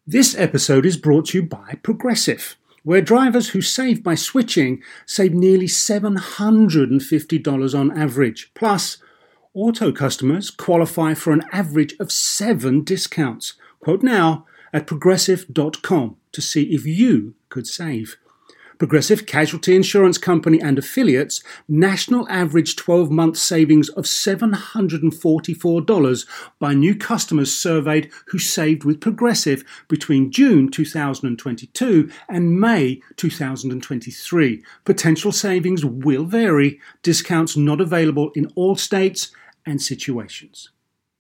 This episode is brought to you by Progressive, where drivers who save by switching save nearly $750 on average. Plus, auto customers qualify for an average of 7 discounts. Quote now at progressive.com to see if you could save. Progressive Casualty Insurance Company and affiliates, national average 12-month savings of $744 by new customers surveyed who saved with Progressive between June 2022 and May 2023. Potential savings will vary. Discounts not available in all states and situations.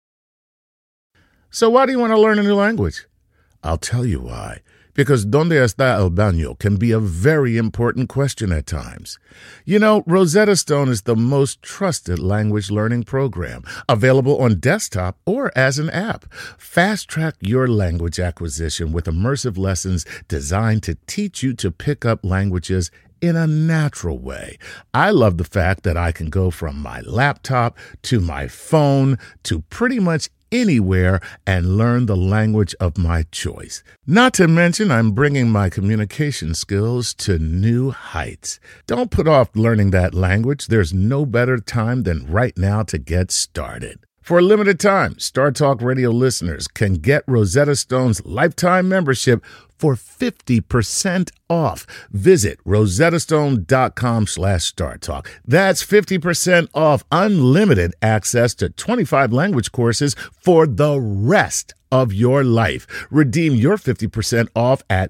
So why do you want to learn a new language? I'll tell you why. Because ¿Dónde está el baño? Can be a very important question at times. You know, Rosetta Stone is the most trusted language learning program, available on desktop or as an app. Fast-track your language acquisition with immersive lessons designed to teach you to pick up languages in a natural way. I love the fact that I can go from my laptop to my phone to pretty much anywhere and learn the language of my choice. Not to mention, I'm bringing my communication skills to new heights. Don't put off learning that language. There's no better time than right now to get started. For a limited time, Star Talk Radio listeners can get Rosetta Stone's lifetime membership for 50% off. Visit rosettastone.com/StarTalk. That's 50% off unlimited access to 25 language courses for the rest of your life. Redeem your 50% off at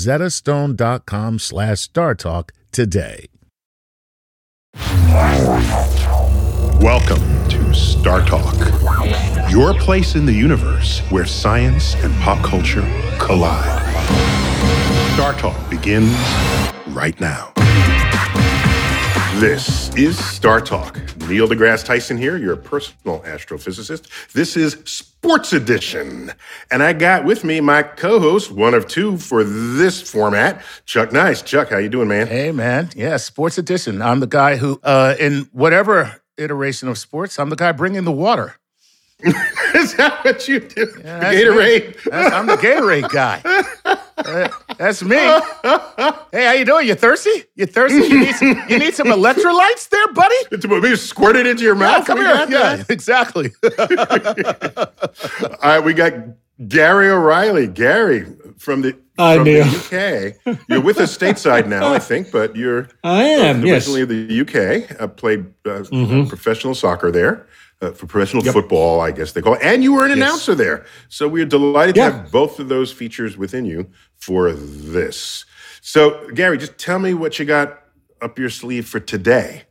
rosettastone.com/StarTalk today. Welcome to Star Talk, your place in the universe where science and pop culture collide. Star Talk begins right now. This is Star Talk. Neil deGrasse Tyson here, your personal astrophysicist. This is Sports Edition. And I got with me my co-host, one of two for this format, Chuck Nice. Chuck, how you doing, man? Hey, man. Yeah, Sports Edition. I'm the guy who, in whatever iteration of sports, I'm the guy bringing the water. Is that what you do? Yeah, the Gatorade? I'm the Gatorade guy. That's me. Hey, how you doing? You thirsty? You thirsty? You need some electrolytes there, buddy? Maybe squirt it into your mouth? Come here. Yeah, exactly. All right, we got Gary O'Reilly. Gary from the UK. You're with us stateside now, I think, but you're originally the UK. Played professional soccer there. For professional football, I guess they call it. And you were an announcer there. So we're delighted to have both of those features within you for this. So, Gary, just tell me what you got up your sleeve for today.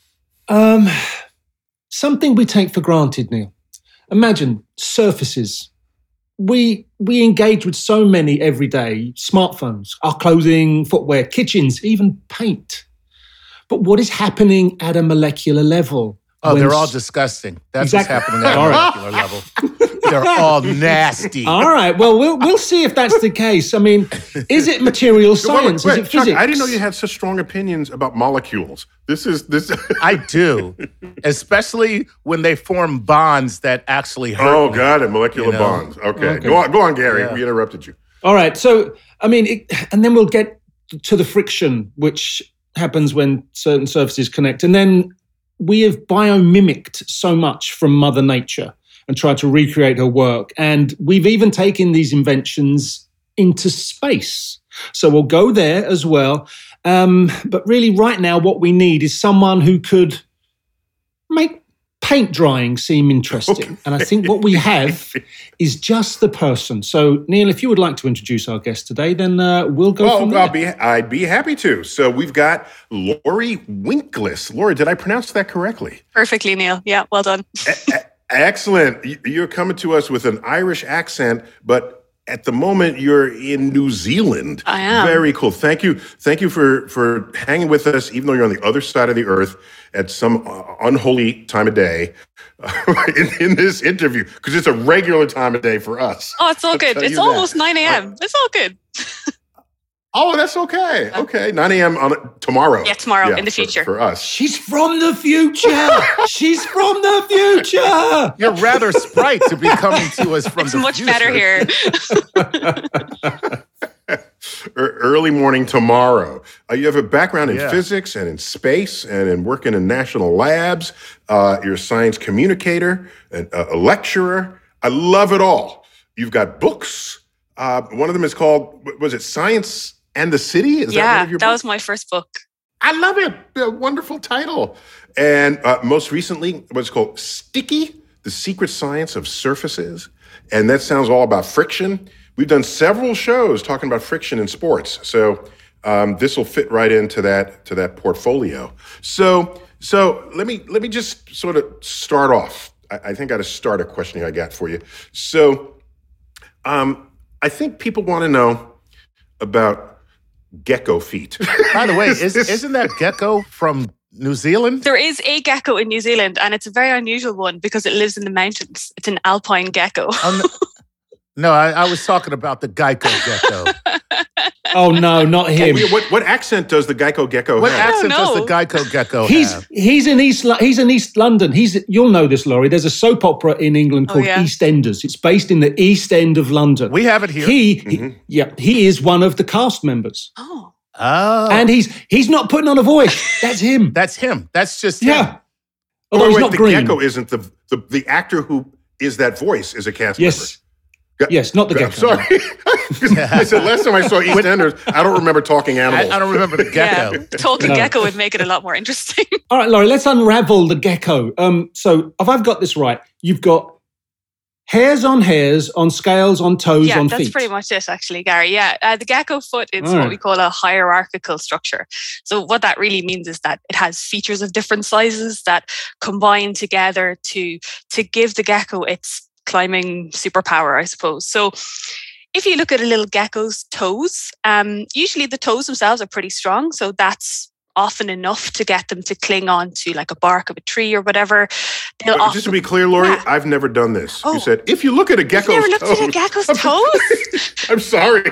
Something we take for granted, Neil. Imagine surfaces. We engage with so many every day. Smartphones, our clothing, footwear, kitchens, even paint. But what is happening at a molecular level? Oh, they're all disgusting. That's what's happening at a molecular level. They're all nasty. All right. Well, we'll see if that's the case. I mean, is it material science? Is it Chuck, physics? I didn't know you had such strong opinions about molecules. This. I do, especially when they form bonds that actually hurt. Oh, got it. Molecular bonds. Okay. Go on, Gary. Yeah. We interrupted you. All right. So, I mean, and then we'll get to the friction, which happens when certain surfaces connect, and then we have biomimicked so much from Mother Nature and tried to recreate her work. And we've even taken these inventions into space. So we'll go there as well. But really right now, what we need is someone who could make paint drying seem interesting. Okay. And I think what we have is just the person. So, Neil, if you would like to introduce our guest today, then we'll go from there. I'd be happy to. So we've got Lori Winklis. Lori, did I pronounce that correctly? Perfectly, Neil. Yeah, well done. Excellent. You're coming to us with an Irish accent, but at the moment you're in New Zealand. I am. Very cool. Thank you for hanging with us, even though you're on the other side of the earth at some unholy time of day in this interview, because it's a regular time of day for us. Oh, it's all good. It's almost 9 a.m. It's all good. Oh, that's okay. Okay. 9 a.m. on tomorrow. Yeah, tomorrow in the future. For us. She's from the future. She's from the future. You're rather sprite to be coming to us from it's the much future. Better here. Early morning tomorrow. You have a background in physics and in space and in working in national labs. You're a science communicator, a lecturer. I love it all. You've got books. One of them is called, was it Science and the City? Is that one of your books? That was my first book. I love it. A wonderful title. And most recently, what's called Sticky, The Secret Science of Surfaces. And that sounds all about friction. We've done several shows talking about friction in sports. So this will fit right into that portfolio. So let me just sort of start off. I think I got to start a question I got for you. So I think people want to know about gecko feet. By the way, isn't that gecko from New Zealand? There is a gecko in New Zealand, and it's a very unusual one because it lives in the mountains. It's an alpine gecko. No, I was talking about the Geico gecko. Oh no, not him. What accent does the Geico gecko have? What accent does the Geico gecko have? He's in East London. You'll know this, Laurie. There's a soap opera in England called EastEnders. It's based in the East End of London. We have it here. He is one of the cast members. Oh. And he's not putting on a voice. That's him. That's him. That's just him. Yeah. Although he's not the green. gecko isn't the actor who is that voice is a cast member. Yes, not the gecko. I'm sorry. I said last time I saw EastEnders, I don't remember talking animals. I don't remember the gecko. Yeah, talking gecko would make it a lot more interesting. All right, Laurie, let's unravel the gecko. So if I've got this right, you've got hairs on scales, on toes, on feet. Yeah, that's pretty much it, actually, Gary. Yeah, the gecko foot is what we call a hierarchical structure. So what that really means is that it has features of different sizes that combine together to give the gecko its climbing superpower, I suppose. So if you look at a little gecko's toes, usually the toes themselves are pretty strong. So that's often enough to get them to cling on to like a bark of a tree or whatever. Just to be clear, Laurie, I've never done this. You said, if you look at a gecko's toes. You've never looked at a gecko's toes? I'm sorry.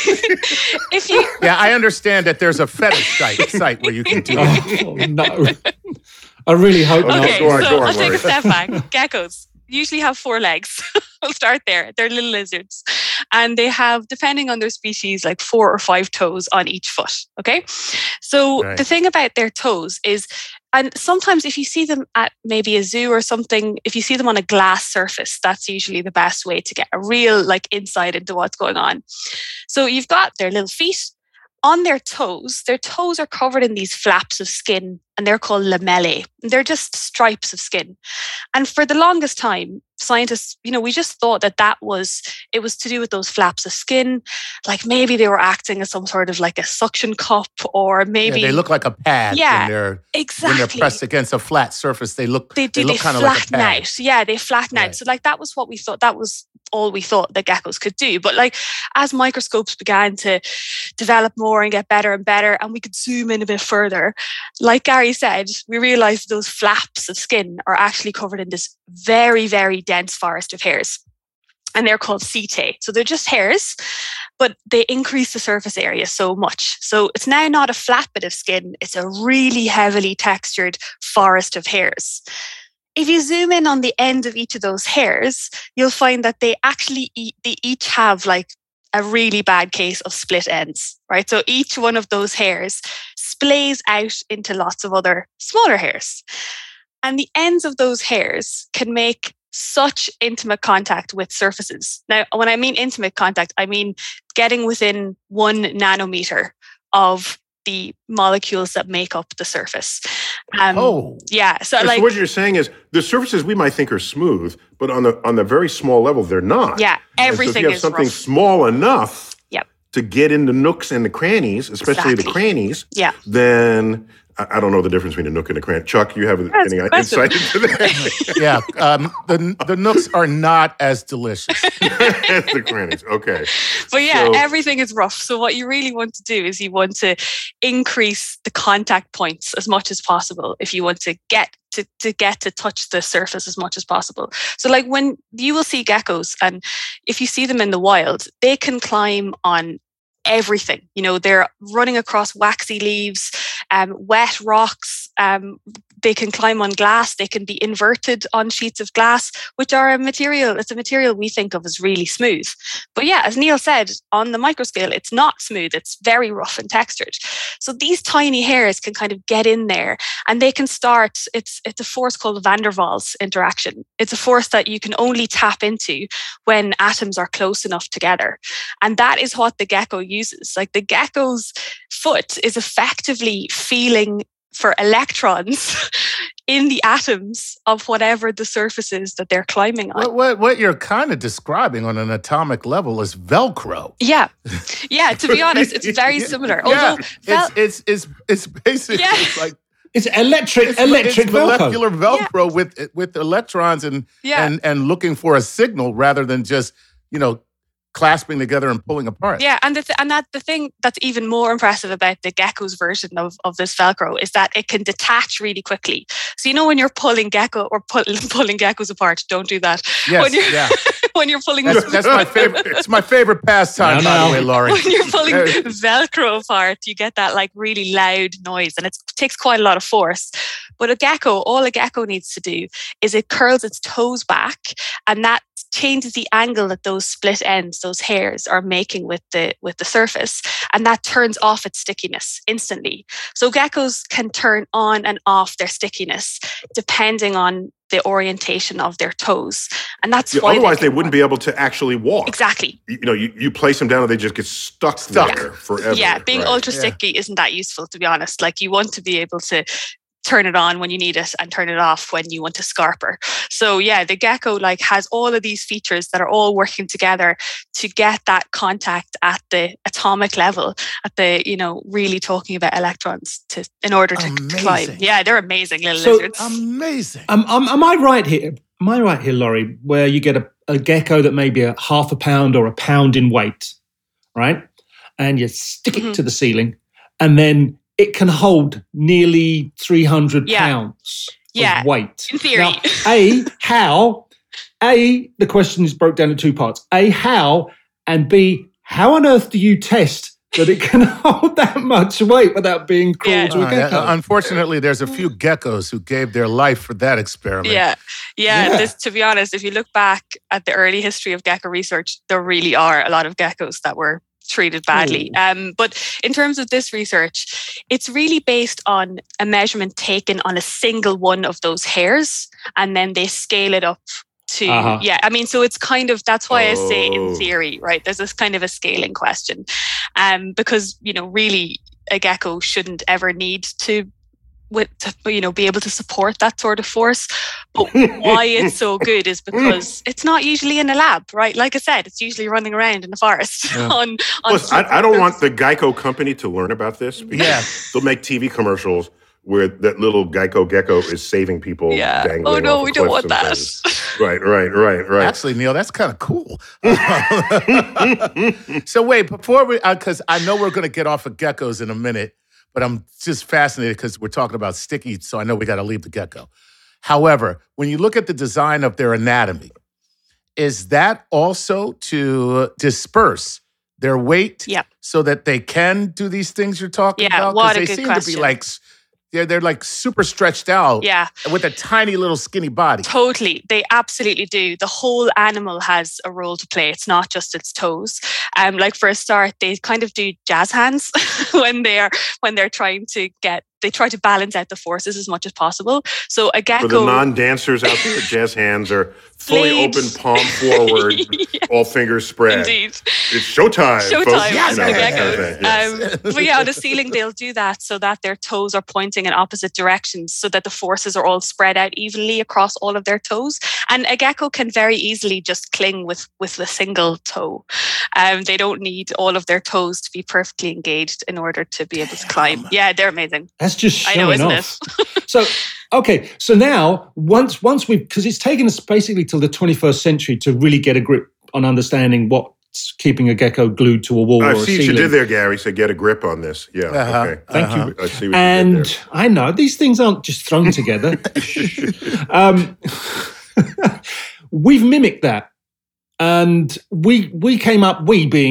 Yeah, I understand that there's a fetish site where you can do that. Oh, no. I really hope not. Okay, so I'll take a step back. Geckos usually have 4 legs. We'll start there. They're little lizards. And they have, depending on their species, like 4 or 5 toes on each foot. Okay. So the thing about their toes is, and sometimes if you see them at maybe a zoo or something, if you see them on a glass surface, that's usually the best way to get a real insight into what's going on. So you've got their little feet. On their toes are covered in these flaps of skin, and they're called lamellae. They're just stripes of skin. And for the longest time, scientists, we just thought that it was to do with those flaps of skin. Like maybe they were acting as some sort of like a suction cup, or maybe they look like a pad. Exactly. When they're pressed against a flat surface, they look kind of like a pad. Yeah, they flatten out. So that was what we thought. That was all we thought that geckos could do. But as microscopes began to develop more and get better and better, and we could zoom in a bit further, like Gary said, we realized those flaps of skin are actually covered in this very, very dense forest of hairs. And they're called setae. So they're just hairs, but they increase the surface area so much. So it's now not a flat bit of skin, it's a really heavily textured forest of hairs. If you zoom in on the end of each of those hairs, you'll find that they each have a really bad case of split ends, right? So each one of those hairs splays out into lots of other smaller hairs. And the ends of those hairs can make such intimate contact with surfaces. Now, when I mean intimate contact, I mean getting within 1 nanometer of the molecules that make up the surface. Yeah. So what you're saying is the surfaces we might think are smooth, but on the very small level, they're not. Yeah. Everything is rough. So if you have something small enough to get in the nooks and the crannies, especially the crannies, then I don't know the difference between a nook and a cranny. Chuck, you have any insight into that? Yeah. The nooks are not as delicious as the crannies. Okay. But everything is rough. So what you really want to do is you want to increase the contact points as much as possible if you want to get to touch the surface as much as possible. So when you will see geckos, and if you see them in the wild, they can climb on everything. They're running across waxy leaves, wet rocks. They can climb on glass. They can be inverted on sheets of glass, which are it's a material we think of as really smooth. But yeah, as Neil said, on the microscale, it's not smooth. It's very rough and textured. So these tiny hairs can kind of get in there, and they can start, it's a force called Van der Waals interaction. It's a force that you can only tap into when atoms are close enough together. And that is what the gecko uses. Like, the gecko's foot is effectively feeling for electrons in the atoms of whatever the surface is that they're climbing on. What you're kind of describing on an atomic level is Velcro. Yeah. To be honest, it's very similar. Yeah. Although it's basically like it's electric it's Velcro. Molecular Velcro with electrons and looking for a signal rather than just clasping together and pulling apart. Yeah, and the thing that's even more impressive about the gecko's version of this Velcro is that it can detach really quickly. So when you're pulling pulling geckos apart, don't do that. Yes, when you're pulling, that's my favorite. It's my favorite pastime, by the way, Laurie. When you're pulling Velcro apart, you get that like really loud noise, and it takes quite a lot of force. But all a gecko needs to do is it curls its toes back, and that changes the angle that those split ends, those hairs, are making with the surface, and that turns off its stickiness instantly. So geckos can turn on and off their stickiness depending on the orientation of their toes, and that's why otherwise they wouldn't be able to actually walk. Exactly. You place them down and they just get stuck there forever. Yeah, being ultra sticky isn't that useful, to be honest. Like, you want to be able to turn it on when you need it and turn it off when you want to scarper. So yeah, the gecko has all of these features that are all working together to get that contact at the atomic level, at the, really talking about electrons in order to climb. Yeah, they're amazing little lizards. Amazing. Am I right here? Laurie, where you get a gecko that may be a half a pound or a pound in weight, right? And you stick it to the ceiling, and then it can hold nearly 300 pounds of weight. In theory. Now, the question is broke down in two parts. A, how? And B, how on earth do you test that it can hold that much weight without being cruel to a gecko? Unfortunately, there's a few geckos who gave their life for that experiment. Yeah. To be honest, if you look back at the early history of gecko research, there really are a lot of geckos that were treated badly. But in terms of this research, it's really based on a measurement taken on a single one of those hairs, and then they scale it up to, so it's kind of, that's why I say in theory, right? There's this kind of a scaling question. Because, really a gecko shouldn't ever need to be able to support that sort of force. But why it's so good is because it's not usually in a lab, right? Like I said, it's usually running around in the forest. Plus, I don't want the Geico company to learn about this. They'll make TV commercials where that little Geico gecko is saving people dangling off of we don't want that. Right. Actually, Neil, that's kind of cool. So wait, before because I know we're going to get off of geckos in a minute, but I'm just fascinated because we're talking about sticky, so I know we got to leave the gecko. However, when you look at the design of their anatomy, is that also to disperse their weight so that they can do these things you're talking about? What a good question. question. To be like, they're like super stretched out with a tiny little skinny body. Totally. They absolutely do. The whole animal has a role to play. It's not just its toes. Like for a start, they kind of do jazz hands when they're trying to they try to balance out the forces as much as possible. So a gecko... For the non-dancers out there, jazz hands are fully open, palm forward, all fingers spread. Indeed. It's showtime, folks. Yes, for geckos. But on the ceiling, they'll do that so that their toes are pointing in opposite directions so that the forces are all spread out evenly across all of their toes. And a gecko can very easily just cling with a single toe. They don't need all of their toes to be perfectly engaged in order to be able to climb. Yeah, they're amazing. That's just showing off. So now, once we've, because it's taken us basically till the 21st century to really get a grip on understanding what's keeping a gecko glued to a wall or a ceiling. I see what you did there, Gary, so get a grip on this. Yeah, okay. Thank you. I see what and you did there. I know, these things aren't just thrown together. We've mimicked that. And we came up, we being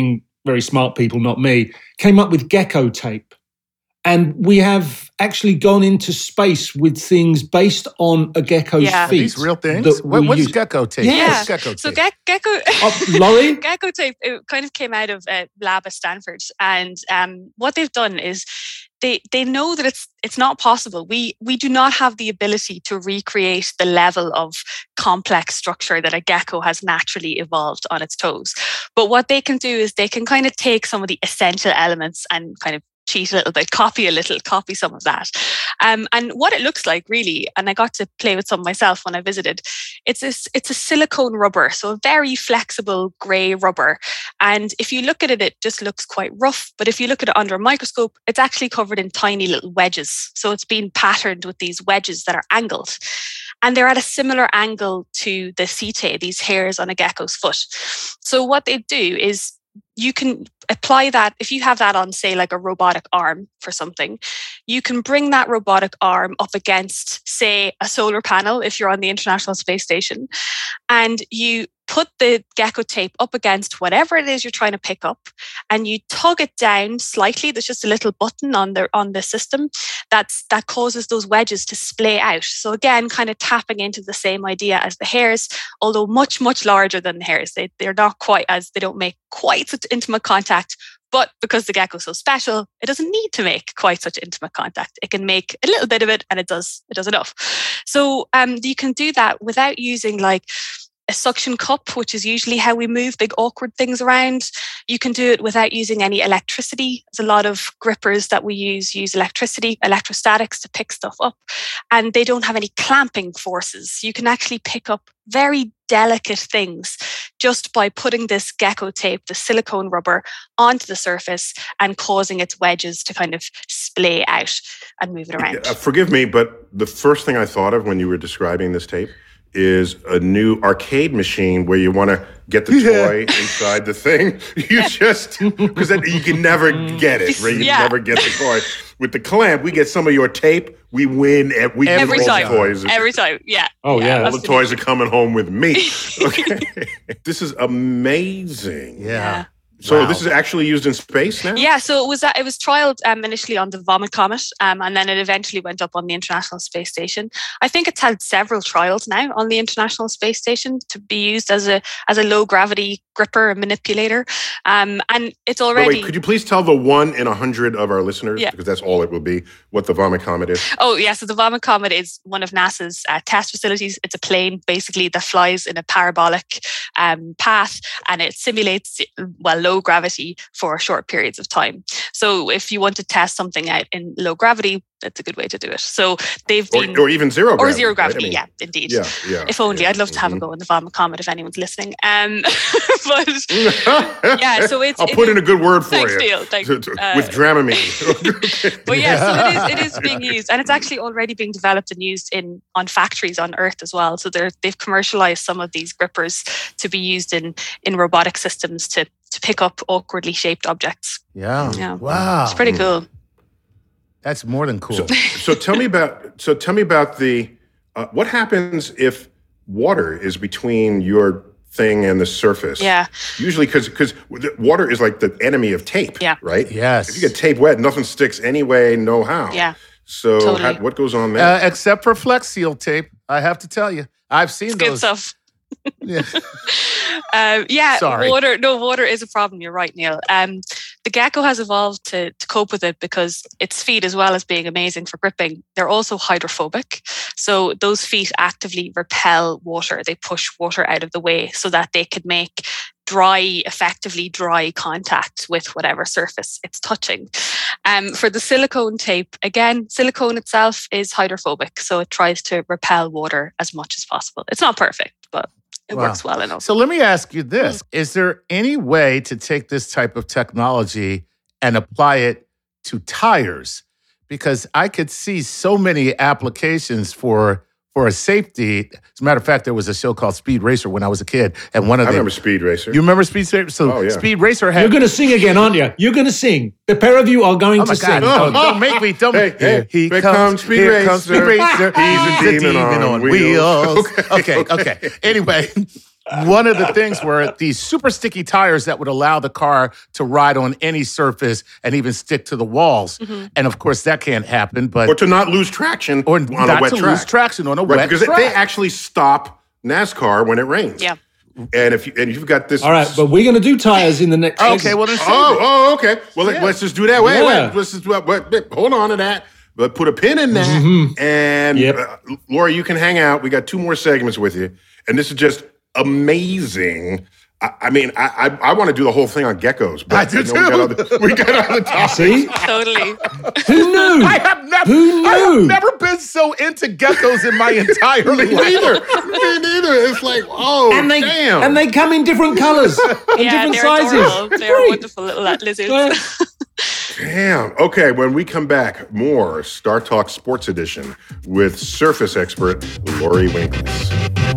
very smart people, not me, came up with gecko tape. And we have actually gone into space with things based on a gecko's feet. Are these real things? What's gecko tape? Yes. Gecko tape? So gecko Laurie? Gecko tape, it kind of came out of a lab at Stanford. And what they've done is they know that it's not possible. We do not have the ability to recreate the level of complex structure that a gecko has naturally evolved on its toes. But what they can do is they can kind of take some of the essential elements and kind of cheat a little bit, copy some of that. And what it looks like really, and I got to play with some myself when I visited, it's a silicone rubber, so a very flexible grey rubber. And if you look at it, it just looks quite rough. But if you look at it under a microscope, it's actually covered in tiny little wedges. So it's been patterned with these wedges that are angled. And they're at a similar angle to the setae, these hairs on a gecko's foot. So what they do is you can apply that, if you have that on, say, like a robotic arm for something, you can bring that robotic arm up against, say, a solar panel if you're on the International Space Station, and you put the gecko tape up against whatever it is you're trying to pick up, and you tug it down slightly. There's just a little button on the system that causes those wedges to splay out. So again, kind of tapping into the same idea as the hairs, although much, much larger than the hairs. They're not quite as, they don't make quite such intimate contact. But because the gecko is so special, it doesn't need to make quite such intimate contact. It can make a little bit of it, and it does enough. So you can do that without using like a suction cup, which is usually how we move big awkward things around. You can do it without using any electricity. There's a lot of grippers that we use electricity, electrostatics to pick stuff up, and they don't have any clamping forces. You can actually pick up very delicate things just by putting this gecko tape, the silicone rubber, onto the surface and causing its wedges to kind of splay out and move it around. Forgive me, but the first thing I thought of when you were describing this tape is a new arcade machine where you want to get the toy inside the thing. You just, because you can never get it, right? You never get the toy. With the clamp, we get some of your tape, we win. We every time. Toys. Every time, yeah. Oh, yeah. All the toys are coming home with me. Okay. This is amazing. Yeah. So this is actually used in space now? Yeah, so it was trialed initially on the Vomit Comet, and then it eventually went up on the International Space Station. I think it's had several trials now on the International Space Station to be used as a low gravity gripper and manipulator. And it's already... Wait, could you please tell the 1 in 100 of our listeners, because that's all it will be, what the Vomit Comet is? Oh, yeah. So the Vomit Comet is one of NASA's test facilities. It's a plane, basically, that flies in a parabolic path, and it simulates, low gravity for short periods of time. So if you want to test something out in low gravity, that's a good way to do it. So they've been... Or even zero gravity. Or zero gravity, right? I mean, yeah, indeed. Yeah. If only. I'd love to have a go in the Vomit Comet if anyone's listening. But yeah, so it's... I'll put in a good word for you. Thanks. With Dramamine. But yeah, so it is being used. And it's actually already being developed and used on factories on Earth as well. So they've commercialized some of these grippers to be used in robotic systems to pick up awkwardly shaped objects. Yeah. Wow. It's pretty cool. That's more than cool. So tell me about the what happens if water is between your thing and the surface? Yeah. Usually because water is like the enemy of tape. Yeah. Right. Yes. If you get tape wet, nothing sticks anyway. No how. Yeah. So totally. What goes on there? Except for Flex Seal tape, I have to tell you, I've seen those. Good stuff. Yeah. Sorry. Water is a problem. You're right, Neil. The gecko has evolved to cope with it because its feet, as well as being amazing for gripping, they're also hydrophobic. So those feet actively repel water. They push water out of the way so that they could make effectively dry contact with whatever surface it's touching. For the silicone tape, again, silicone itself is hydrophobic, so it tries to repel water as much as possible. It's not perfect, but it works well enough. So let me ask you this. Is there any way to take this type of technology and apply it to tires? Because I could see so many applications for a safety. As a matter of fact, there was a show called Speed Racer when I was a kid. And I remember Speed Racer. You remember Speed Racer? So Speed Racer had... You're going to sing again, aren't you? You're going to sing. The pair of you are going to sing. Don't make me. Here comes Speed Racer. He's a demon on wheels. Okay. Anyway, one of the things were these super sticky tires that would allow the car to ride on any surface and even stick to the walls. Mm-hmm. And of course, that can't happen. Or to not lose traction on a wet track. Lose traction on a wet track. Because they actually stop NASCAR when it rains. Yeah. And you've got this. All right, but we're going to do tires in the next. Okay, well then. Okay. Well, let's just do that. Wait. Let's just hold on to that. But put a pin in that. Mm-hmm. And Laura, you can hang out. We got 2 more segments with you, and this is just amazing. I mean, I want to do the whole thing on geckos. But I do too. We got other topics. See? Totally. Who knew? I have never been so into geckos in my entire life. Me neither. It's like, damn. And they come in different colors and different sizes. Adorable. They're wonderful little lizards. Damn. Okay, when we come back, more Star Talk Sports Edition with surface expert Lori Winkles.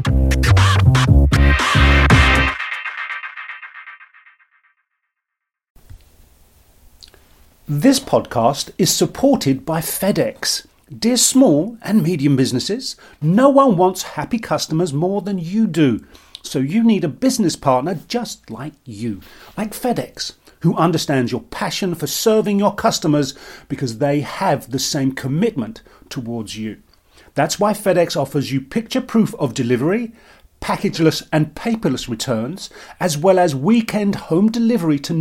This podcast is supported by FedEx. Dear small and medium businesses, no one wants happy customers more than you do. So you need a business partner just like you, like FedEx, who understands your passion for serving your customers because they have the same commitment towards you. That's why FedEx offers you picture proof of delivery, packageless and paperless returns, as well as weekend home delivery to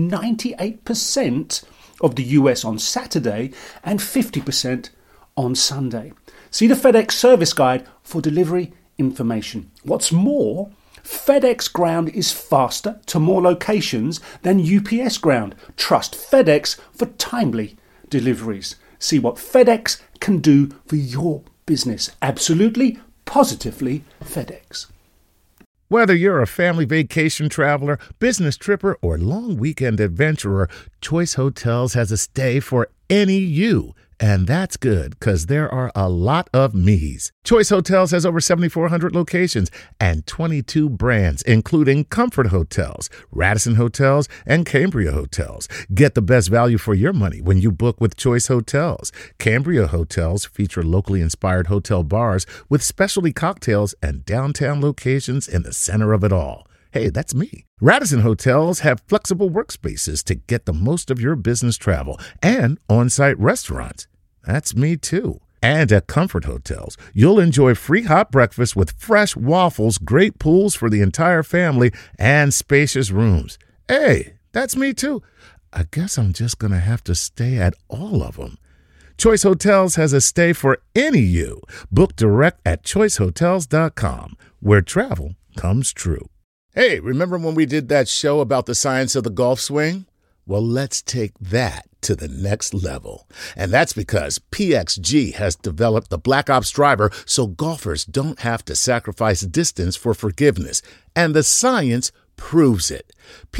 98% of the US on Saturday and 50% on Sunday. See the FedEx service guide for delivery information. What's more, FedEx Ground is faster to more locations than UPS Ground. Trust FedEx for timely deliveries. See what FedEx can do for your business. Absolutely, positively FedEx. Whether you're a family vacation traveler, business tripper, or long weekend adventurer, Choice Hotels has a stay for any you. And that's good, because there are a lot of me's. Choice Hotels has over 7,400 locations and 22 brands, including Comfort Hotels, Radisson Hotels, and Cambria Hotels. Get the best value for your money when you book with Choice Hotels. Cambria Hotels feature locally inspired hotel bars with specialty cocktails and downtown locations in the center of it all. Hey, that's me. Radisson Hotels have flexible workspaces to get the most of your business travel and on-site restaurants. That's me too. And at Comfort Hotels, you'll enjoy free hot breakfast with fresh waffles, great pools for the entire family, and spacious rooms. Hey, that's me too. I guess I'm just going to have to stay at all of them. Choice Hotels has a stay for any you. Book direct at choicehotels.com, where travel comes true. Hey, remember when we did that show about the science of the golf swing? Well, let's take that to the next level. And that's because PXG has developed the Black Ops driver so golfers don't have to sacrifice distance for forgiveness. And the science proves it.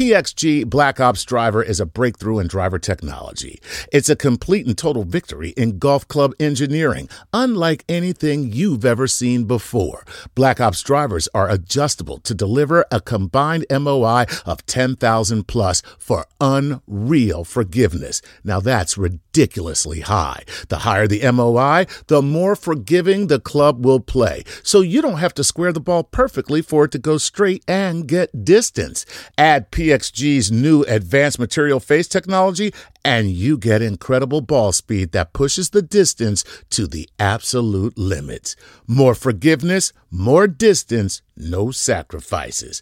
PXG Black Ops driver is a breakthrough in driver technology. It's a complete and total victory in golf club engineering, unlike anything you've ever seen before. Black Ops drivers are adjustable to deliver a combined MOI of 10,000 plus for unreal forgiveness. Now that's ridiculously high. The higher the MOI, the more forgiving the club will play. So you don't have to square the ball perfectly for it to go straight and get distance. Add PXG's new advanced material face technology, and you get incredible ball speed that pushes the distance to the absolute limits. More forgiveness, more distance, no sacrifices.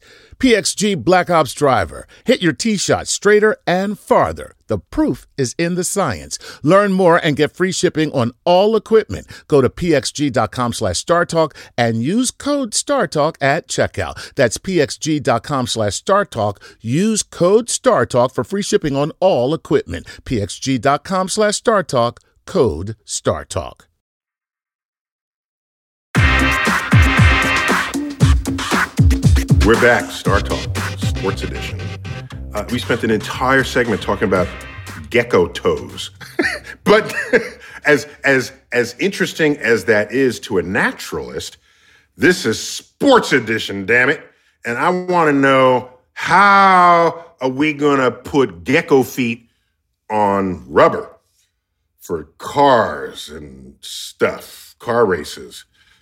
PXG Black Ops driver. Hit your tee shot straighter and farther. The proof is in the science. Learn more and get free shipping on all equipment. Go to pxg.com/StarTalk and use code StarTalk at checkout. That's pxg.com/StarTalk. Use code StarTalk for free shipping on all equipment. pxg.com/StarTalk, code StarTalk. We're back, Star Talk, Sports Edition. We spent an entire segment talking about gecko toes. But as interesting as that is to a naturalist, this is Sports Edition, damn it. And I want to know, how are we going to put gecko feet on rubber for cars and stuff, car races?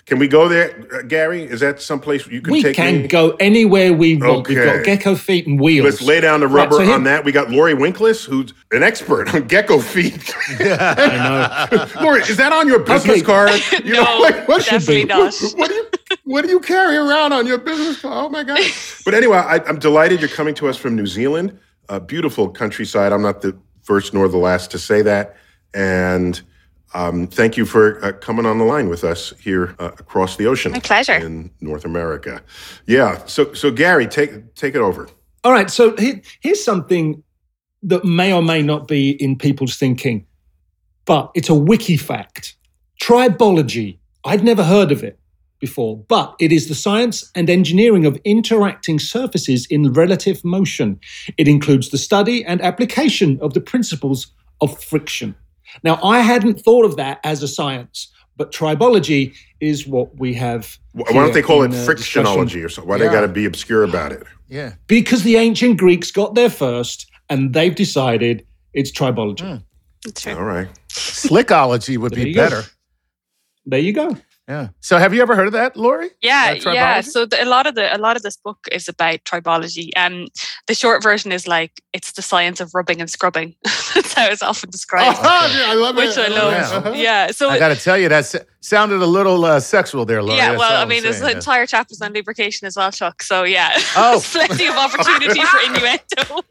Can we go there, Gary? Is that someplace you can take me? We can go anywhere we want. Okay. We've got gecko feet and wheels. Let's lay down the rubber on that. We got Lori Winkles, who's an expert on gecko feet. I know. Lori, is that on your business card? You what definitely not. What do you carry around on your business card? Oh, my God. But anyway, I'm delighted you're coming to us from New Zealand. A beautiful countryside. I'm not the first nor the last to say that. And thank you for coming on the line with us here across the ocean. My pleasure. In North America. Yeah. So Gary, take it over. All right. So here's something that may or may not be in people's thinking, but it's a wiki fact. Tribology. I'd never heard of it before, but it is the science and engineering of interacting surfaces in relative motion. It includes the study and application of the principles of friction. Now, I hadn't thought of that as a science, but tribology is what we have. Why don't they call it frictionology or something? Why they got to be obscure about it? Yeah. Because the ancient Greeks got there first and they've decided it's tribology. That's true. All right. Slickology would be better. There you go. Yeah. So have you ever heard of that, Lori? Yeah. So a lot of this book is about tribology. The short version is like it's the science of rubbing and scrubbing. That's how it's often described. I love it. Which I love. Yeah. So I got to tell you, that sounded a little sexual there, Lori. Yeah. Well, I mean, there's an entire chapter on lubrication as well, Chuck. So yeah, there's plenty of opportunity for innuendo.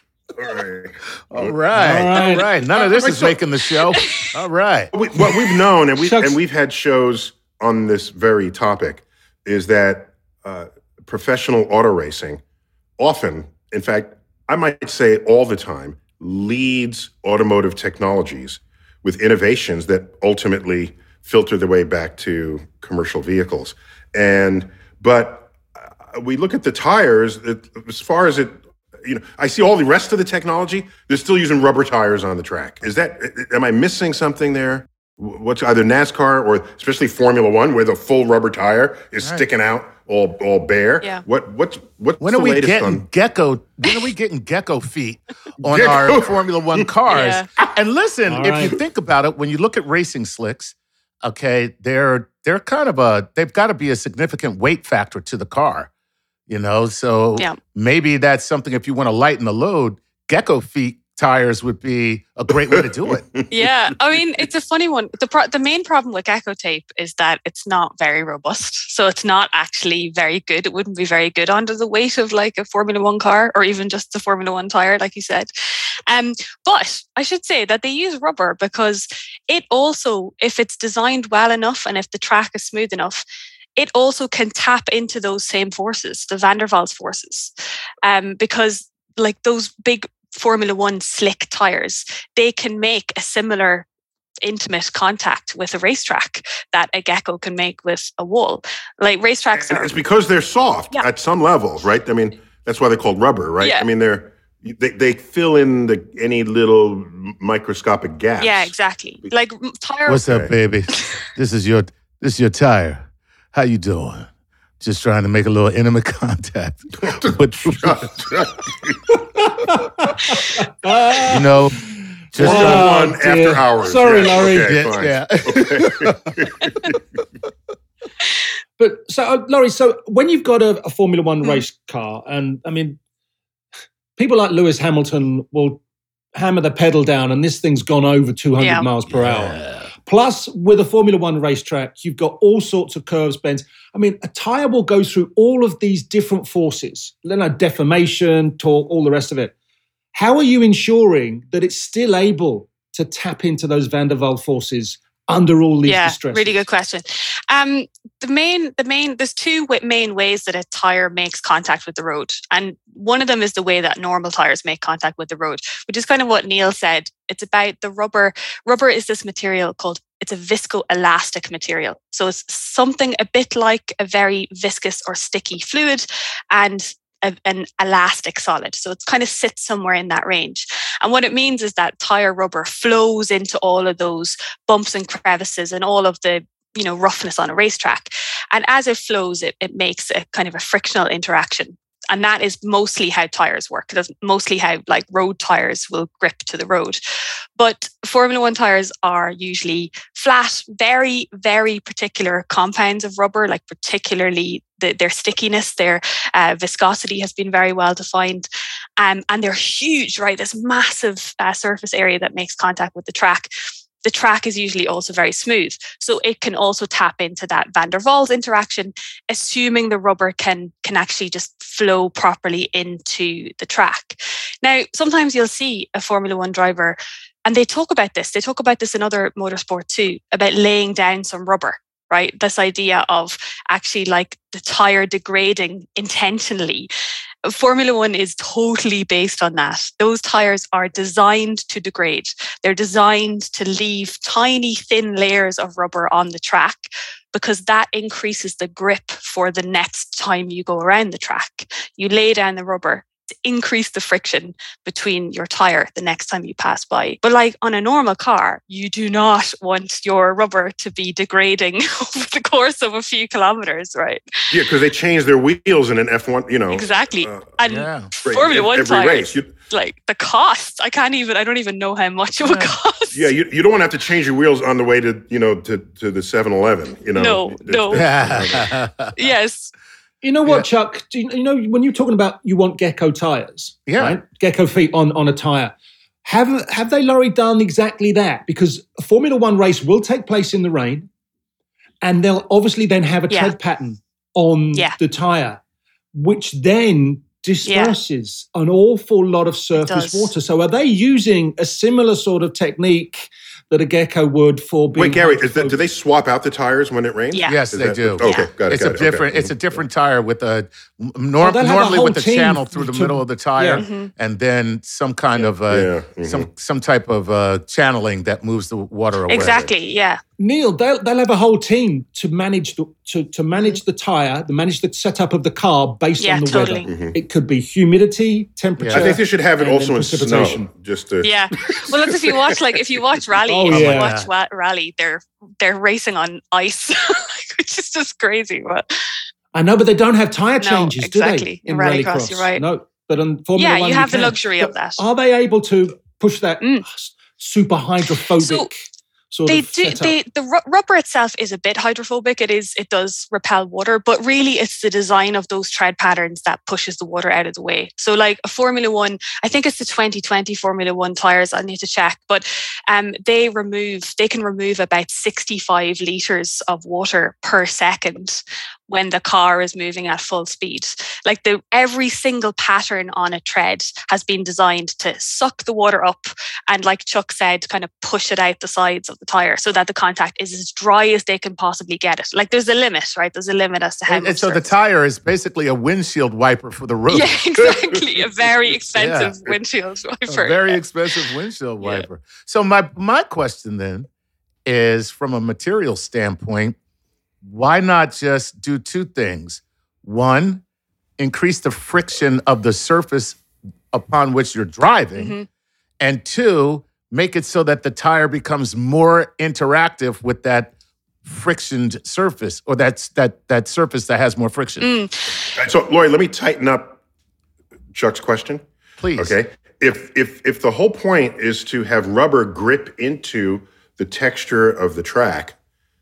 All right. None of this is making the show. All right. What we've known, and we've had shows on this very topic, is that professional auto racing often, in fact, I might say all the time, leads automotive technologies with innovations that ultimately filter their way back to commercial vehicles. But we look at the tires, as far as it, I see all the rest of the technology, they're still using rubber tires on the track. Am I missing something there? What's either NASCAR or especially Formula One, where the full rubber tire is sticking out all bare? Yeah. What's when the are we latest getting on gecko? When are we getting gecko feet on our Formula One cars? Yeah. And listen, if you think about it, when you look at racing slicks, okay, they're kind of they've got to be a significant weight factor to the car, So maybe that's something, if you want to lighten the load, gecko feet tires would be a great way to do it. Yeah, I mean, it's a funny one. The main problem with gecko tape is that it's not very robust. So it's not actually very good. It wouldn't be very good under the weight of like a Formula One car or even just the Formula One tire, like you said. But I should say that they use rubber because it also, if it's designed well enough and if the track is smooth enough, it also can tap into those same forces, the Van der Waals forces, because like those big Formula One slick tires, they can make a similar intimate contact with a racetrack that a gecko can make with a wall. Like racetracks are... It's because they're soft at some level, right? I mean, that's why they're called rubber, right? Yeah. I mean, they fill in any little microscopic gaps. Yeah, exactly. Like tire... What's up, baby? This is your tire. How you doing? Just trying to make a little intimate contact. But just one after hours. Sorry, Laurie. Okay, fine. But so, Laurie, so when you've got a Formula One race car, and I mean, people like Lewis Hamilton will hammer the pedal down, and this thing's gone over 200 miles per hour. Plus, with a Formula One racetrack, you've got all sorts of curves, bends. I mean, a tire will go through all of these different forces, deformation, torque, all the rest of it. How are you ensuring that it's still able to tap into those Van der Waals forces under all these distresses? Really good question. There's two main ways that a tire makes contact with the road. And one of them is the way that normal tires make contact with the road, which is kind of what Neil said. It's about the rubber. Rubber is this material it's a viscoelastic material. So it's something a bit like a very viscous or sticky fluid and an elastic solid. So it kind of sits somewhere in that range. And what it means is that tire rubber flows into all of those bumps and crevices and all of the roughness on a racetrack. And as it flows, it makes a kind of a frictional interaction. And that is mostly how tires work. That's mostly how like road tires will grip to the road. But Formula One tires are usually flat, very, very particular compounds of rubber, like particularly their stickiness, their viscosity has been very well defined. And they're huge, right? This massive surface area that makes contact with the track. The track is usually also very smooth. So it can also tap into that van der Waals interaction, assuming the rubber can actually just flow properly into the track. Now, sometimes you'll see a Formula One driver, and they talk about this. They talk about this in other motorsport too, about laying down some rubber, right? This idea of actually like the tire degrading intentionally. Formula One is totally based on that. Those tires are designed to degrade. They're designed to leave tiny, thin layers of rubber on the track because that increases the grip for the next time you go around the track. You lay down the rubber to increase the friction between your tire the next time you pass by. But like on a normal car, you do not want your rubber to be degrading over the course of a few kilometers, right? Yeah, because they change their wheels in an F1, Exactly. Formula One tires, like the cost, I don't even know how much it would cost. Yeah, you don't want to have to change your wheels on the way to, to the 7-Eleven, No. Yes. You know what, Chuck? You know when you're talking about you want Gecko tires, right? Gecko feet on a tire. Have they, Laurie, done exactly that? Because a Formula One race will take place in the rain, and they'll obviously then have a tread pattern on the tire, which then disperses an awful lot of surface water. So are they using a similar sort of technique that a Gecko would for being... Wait, Gary, do they swap out the tires when it rains? Yeah. Yes, they do. Okay, got it. It's a different tire with normally with the channel through the middle of the tire, and then some kind of some type of channeling that moves the water away. Exactly. Yeah. Neil, they'll have a whole team to manage the tire, to manage the setup of the car based on the weather. Mm-hmm. It could be humidity, temperature. I think they should have it also in snow. Just to... Yeah. Well, look, if you watch Rally, they're racing on ice, which is just crazy. But I know, but they don't have tire changes, exactly. do they? In Rallycross, you're right. No, but on Formula One, you have the luxury of that. Are they able to push that super hydrophobic? The rubber itself is a bit hydrophobic. It does repel water, but really it's the design of those tread patterns that pushes the water out of the way. So like a Formula One, I think it's the 2020 Formula One tires, I need to check, but they can remove about 65 litres of water per second when the car is moving at full speed. Like every single pattern on a tread has been designed to suck the water up and, like Chuck said, kind of push it out the sides of the tire so that the contact is as dry as they can possibly get it. Like there's a limit, right? There's a limit as to how much. And so the tire is basically a windshield wiper for the road. Yeah, exactly. A very expensive windshield wiper. A very expensive windshield wiper. So my question then is, from a material standpoint, why not just do two things? One, increase the friction of the surface upon which you're driving. Mm-hmm. And two, make it so that the tire becomes more interactive with that frictioned surface, or that surface that has more friction. So, Laurie, let me tighten up Chuck's question. Please. Okay. If the whole point is to have rubber grip into the texture of the track,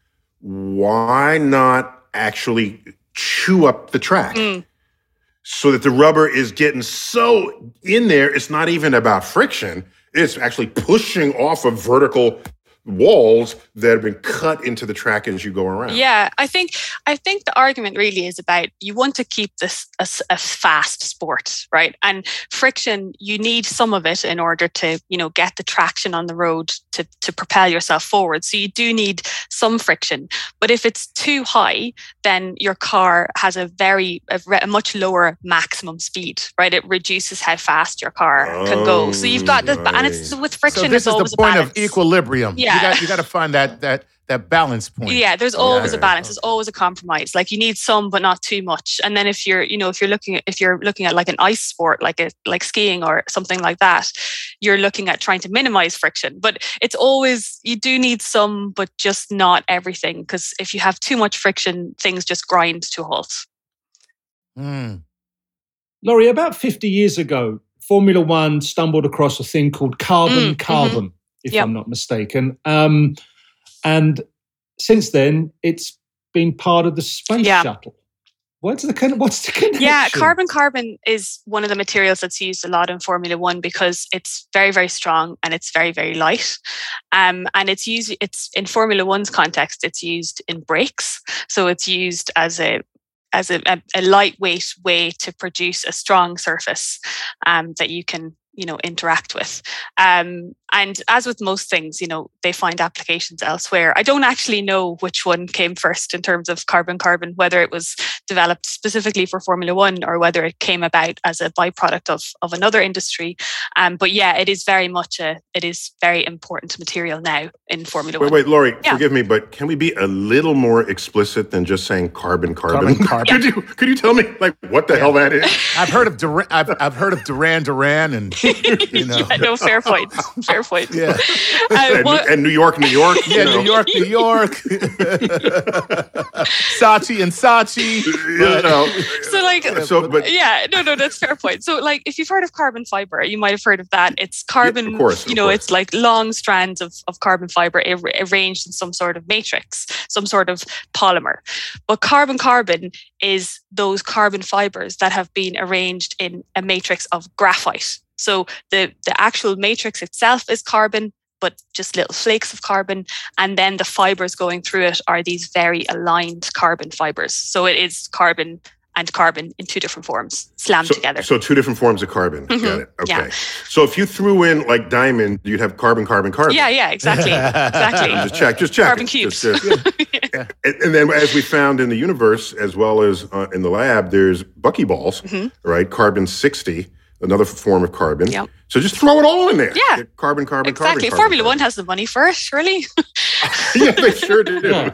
why not actually chew up the track so that the rubber is getting so in there, it's not even about friction. It's actually pushing off of vertical walls that have been cut into the track as you go around. Yeah, I think the argument really is about, you want to keep this a fast sport, right? And friction, you need some of it in order to, get the traction on the road to propel yourself forward. So you do need some friction. But if it's too high, then your car has a much lower maximum speed, right? It reduces how fast your car can go. So you've got and it's with friction. So this is always the point a balance of equilibrium. Yeah. You got to find that balance point. Yeah, there's always a balance. There's always a compromise. Like you need some, but not too much. And then if you're looking at like an ice sport, like skiing or something like that, you're looking at trying to minimize friction. But it's always, you do need some, but just not everything. Because if you have too much friction, things just grind to a halt. Laurie, about 50 years ago, Formula One stumbled across a thing called carbon. if I'm not mistaken. And since then, it's been part of the space shuttle. What's the connection? Yeah, carbon is one of the materials that's used a lot in Formula One because it's very, very strong and it's very, very light. And it's in Formula One's context, it's used in brakes. So it's used as a lightweight way to produce a strong surface that you can interact with. And as with most things, they find applications elsewhere. I don't actually know which one came first in terms of carbon, whether it was developed specifically for Formula One or whether it came about as a byproduct of another industry. But yeah, it is very much it is very important material now in Formula One. Wait, Laurie, forgive me, but can we be a little more explicit than just saying carbon? Yeah. Could you tell me what the hell that is? I've heard of Duran and no, fair point. Fair point. Yeah. And New York. Yeah, New York. Saatchi and Saatchi. That's fair point. So like, if you've heard of carbon fiber, you might have heard of that. It's carbon, of course. It's like long strands of carbon fiber arranged in some sort of matrix, some sort of polymer. But carbon is those carbon fibers that have been arranged in a matrix of graphite. So the actual matrix itself is carbon, but just little flakes of carbon. And then the fibers going through it are these very aligned carbon fibers. So it is carbon and carbon in two different forms, slammed together. So two different forms of carbon. Mm-hmm. Got it. Okay. Yeah. So if you threw in like diamond, you'd have carbon. Yeah, exactly. Just check. Carbon cubes. And then as we found in the universe, as well as in the lab, there's buckyballs, right? Carbon-60. Another form of carbon. Yep. So just throw it all in there. Yeah. Carbon. Exactly. Formula One has the money for it, surely. Yeah, they sure do. Yeah.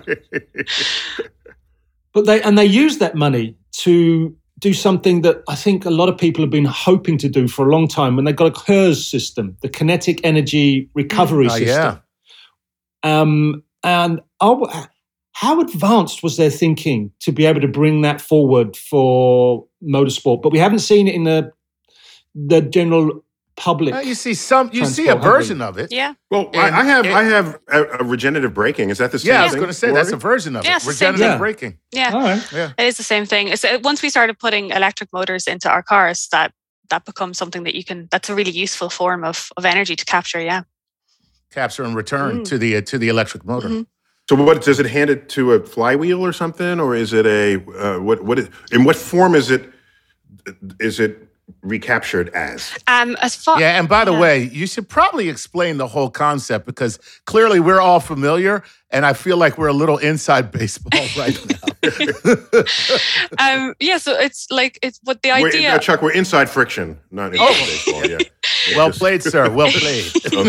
But they use that money to do something that I think a lot of people have been hoping to do for a long time when they got a KERS system, the kinetic energy recovery system. Yeah. And how advanced was their thinking to be able to bring that forward for motorsport? But we haven't seen it in the general public. You see a version of it. Yeah. Well, I have a regenerative braking. Is that the same thing? Yeah, I was going to say that's a version of it. Regenerative braking. Yeah. All right. Yeah. It is the same thing. So once we started putting electric motors into our cars, that becomes something that that's a really useful form of energy to capture. Yeah. Capture and return to the electric motor. Mm-hmm. So what does it hand it to a flywheel or something, or is it in what form is it recaptured as? And by the way, you should probably explain the whole concept because clearly we're all familiar and I feel like we're a little inside baseball right now. So it's what the idea. Chuck, we're inside friction, not inside baseball. Yeah. Well played, sir. Well played.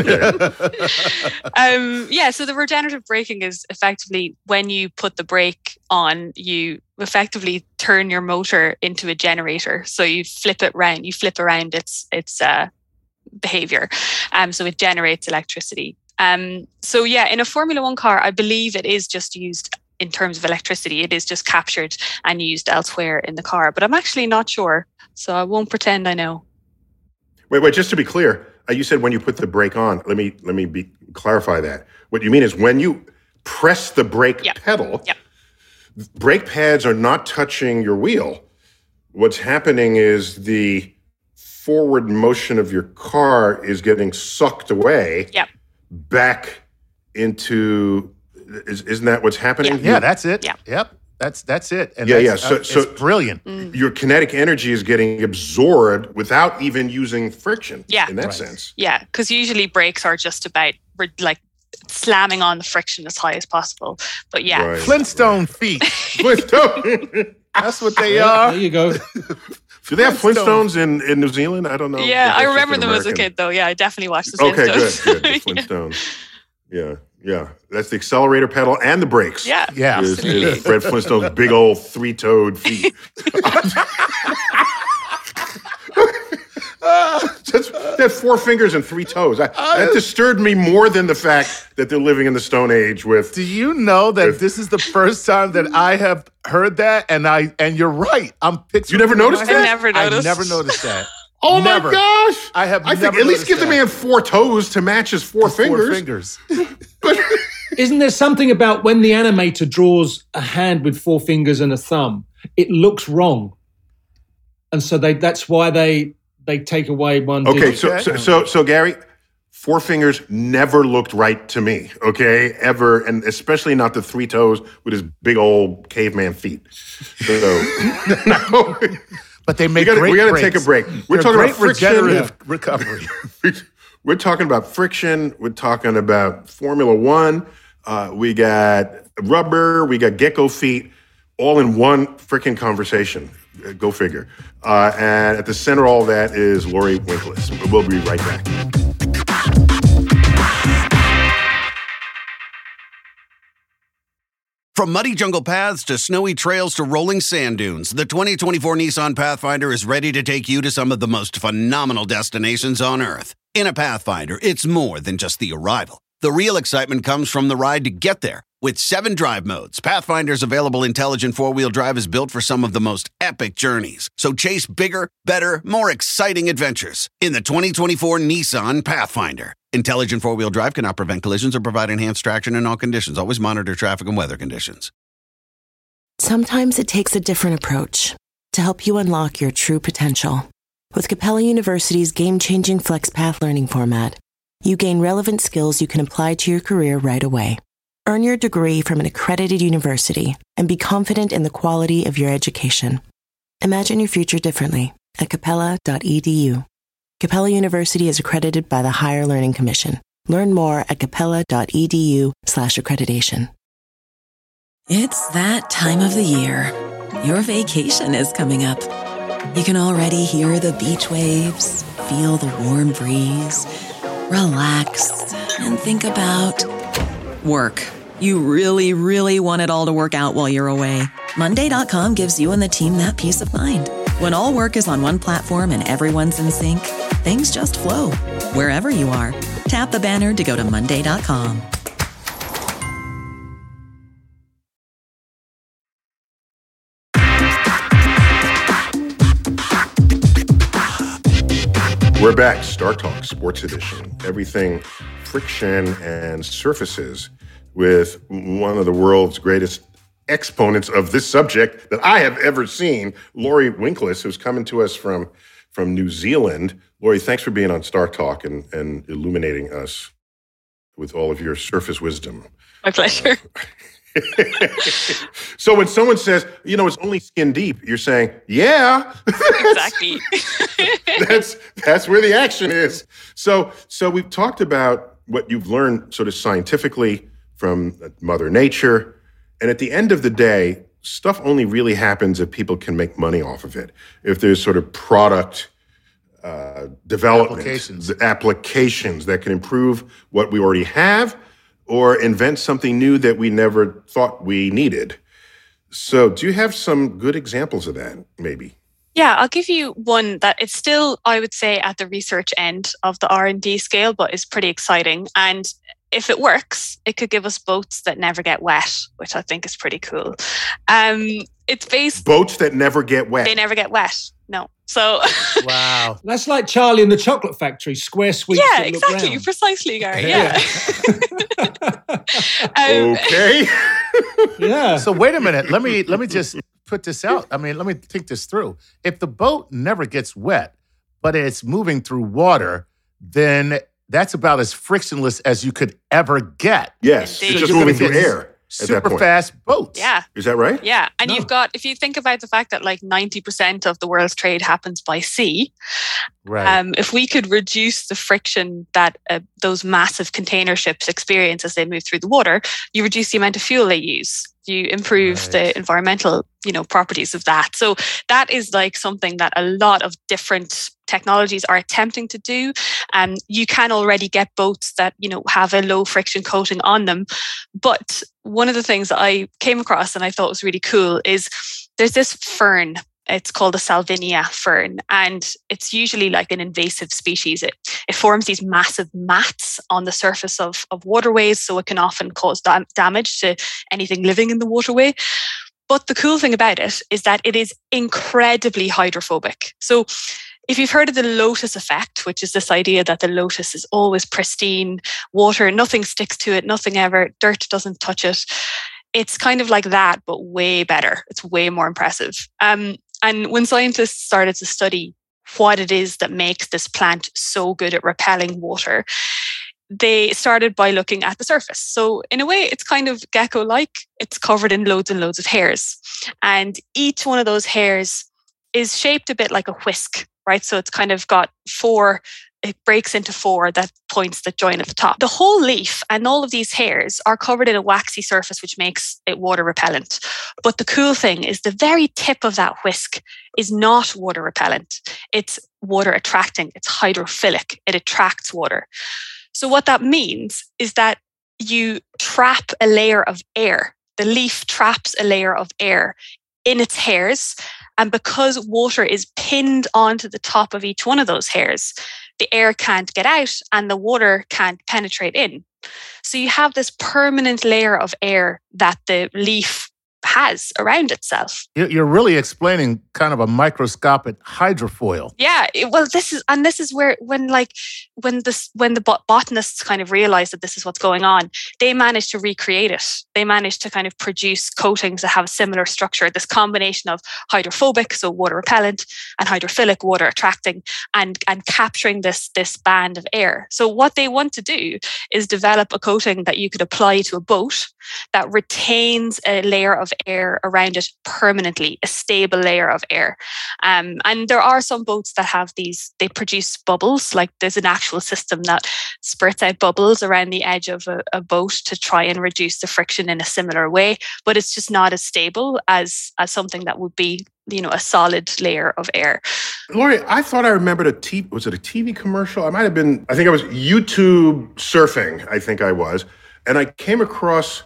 Okay. So the regenerative braking is effectively when you put the brake on, you effectively turn your motor into a generator. So you flip around its behavior. So it generates electricity. In a Formula One car, I believe it is just used in terms of electricity. It is just captured and used elsewhere in the car, but I'm actually not sure. So I won't pretend I know. Wait, just to be clear, you said when you put the brake on. Let me clarify that. What you mean is when you press the brake pedal, brake pads are not touching your wheel. What's happening is the forward motion of your car is getting sucked away back into. Isn't that what's happening? Yeah, that's it. Yeah. Yep. That's it. And So it's brilliant. Your kinetic energy is getting absorbed without even using friction. Yeah. In that sense. Yeah, because usually brakes are just about like slamming on the friction as high as possible. But yeah, Right. Flintstone feet. Flintstone. That's what they are. There you go. Do they have Flintstones in New Zealand? I don't know. Yeah, I remember them as a kid though. Yeah, I definitely watched the Flintstones. Okay, good. The Flintstones. Yeah. That's the accelerator pedal and the brakes. Yeah. Is Fred Flintstone's big old three-toed feet. They have 4 fingers and 3 toes. That disturbed me more than the fact that they're living in the Stone Age with. Do you know that this is the first time that I have heard that? And you're right. I'm picturing. You never noticed that? I never noticed. I never noticed that. Oh my gosh! I think at least give the man 4 toes to match his 4 fingers. But isn't there something about when the animator draws a hand with 4 fingers and a thumb, it looks wrong, and so that's why they take away one. Okay, so Gary, 4 fingers never looked right to me. Okay, ever, and especially not the 3 toes with his big old caveman feet. So no. But they make great we got to take a break. We're talking about friction. Regenerative recovery. We're talking about friction. We're talking about Formula One. We got rubber. We got gecko feet, all in one freaking conversation. Go figure. And at the center of all that is Lori Winkles. We'll be right back. From muddy jungle paths to snowy trails to rolling sand dunes, the 2024 Nissan Pathfinder is ready to take you to some of the most phenomenal destinations on Earth. In a Pathfinder, it's more than just the arrival. The real excitement comes from the ride to get there. With 7 drive modes, Pathfinder's available intelligent 4-wheel drive is built for some of the most epic journeys. So chase bigger, better, more exciting adventures in the 2024 Nissan Pathfinder. Intelligent 4-wheel drive cannot prevent collisions or provide enhanced traction in all conditions. Always monitor traffic and weather conditions. Sometimes it takes a different approach to help you unlock your true potential. With Capella University's game-changing FlexPath learning format, you gain relevant skills you can apply to your career right away. Earn your degree from an accredited university and be confident in the quality of your education. Imagine your future differently at capella.edu. Capella University is accredited by the Higher Learning Commission. Learn more at capella.edu/accreditation. It's that time of the year. Your vacation is coming up. You can already hear the beach waves, feel the warm breeze, relax, and think about work. You really, really want it all to work out while you're away. Monday.com gives you and the team that peace of mind. When all work is on one platform and everyone's in sync, things just flow. Wherever you are, tap the banner to go to Monday.com. We're back. Star Talk Sports Edition. Everything friction and surfaces with one of the world's greatest exponents of this subject that I have ever seen, Lori Winkles, who's coming to us from New Zealand. Lori, thanks for being on Star Talk and illuminating us with all of your surface wisdom. My pleasure. So when someone says, it's only skin deep, you're saying, yeah. Exactly. That's where the action is. So we've talked about what you've learned sort of scientifically from Mother Nature. And at the end of the day, stuff only really happens if people can make money off of it. If there's sort of product development, applications that can improve what we already have or invent something new that we never thought we needed. So do you have some good examples of that, maybe? Yeah, I'll give you one that it's still, I would say, at the research end of the R&D scale, but is pretty exciting. And if it works, it could give us boats that never get wet, which I think is pretty cool. It's based... Boats that never get wet? They never get wet, no. So... Wow. That's like Charlie in the Chocolate Factory, square sweeps yeah, that exactly. look round. Precisely, Gary. Yeah. Okay. Yeah. So wait a minute. Let me just put this out. I mean, let me think this through. If the boat never gets wet, but it's moving through water, then that's about as frictionless as you could ever get. Yes, Indeed. it's just moving through air. Super fast boats. Yeah. Is that right? Yeah. And you've got, if you think about the fact that like 90% of the world's trade happens by sea, right. If we could reduce the friction that those massive container ships experience as they move through the water, you reduce the amount of fuel they use. You improve the environmental, properties of that. So that is like something that a lot of different technologies are attempting to do. You can already get boats that, have a low friction coating on them. But one of the things that I came across and I thought was really cool is there's this fern. It's called a Salvinia fern, and it's usually like an invasive species. It forms these massive mats on the surface of waterways, so it can often cause damage to anything living in the waterway. But the cool thing about it is that it is incredibly hydrophobic. So if you've heard of the lotus effect, which is this idea that the lotus is always pristine, water, nothing sticks to it, nothing ever, dirt doesn't touch it. It's kind of like that, but way better. It's way more impressive. And when scientists started to study what it is that makes this plant so good at repelling water, they started by looking at the surface. So in a way, it's kind of gecko-like. It's covered in loads and loads of hairs. And each one of those hairs is shaped a bit like a whisk, right? So it's kind of got it breaks into 4 points that join at the top. The whole leaf and all of these hairs are covered in a waxy surface, which makes it water repellent. But the cool thing is the very tip of that whisk is not water repellent. It's water attracting. It's hydrophilic. It attracts water. So what that means is that you trap a layer of air. The leaf traps a layer of air in its hairs. And because water is pinned onto the top of each one of those hairs, the air can't get out and the water can't penetrate in. So you have this permanent layer of air that the leaf has around itself. You're really explaining kind of a microscopic hydrofoil. Yeah, this is where when the botanists kind of realized that this is what's going on, they managed to recreate it. They managed to kind of produce coatings that have a similar structure, this combination of hydrophobic, so water repellent, and hydrophilic, water attracting, and capturing this band of air. So what they want to do is develop a coating that you could apply to a boat that retains a layer of air around it permanently, a stable layer of air. And there are some boats that have these, they produce bubbles, like there's an actual system that spurts out bubbles around the edge of a boat to try and reduce the friction in a similar way, but it's just not as stable as something that would be, a solid layer of air. Lori, I thought I remembered was it a TV commercial? I was YouTube surfing, I think I was, and I came across